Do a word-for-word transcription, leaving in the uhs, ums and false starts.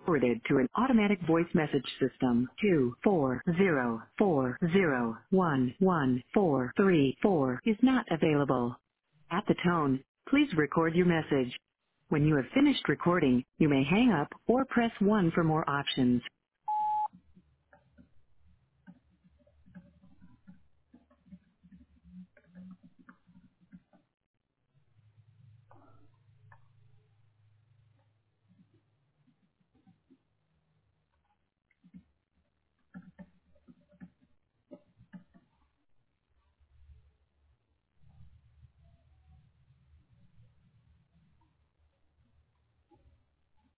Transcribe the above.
forwarded to an automatic voice message system. Two four zero four zero one one four three four is not available. At the tone, please record your message. When you have finished recording, you may hang up or press one for more options.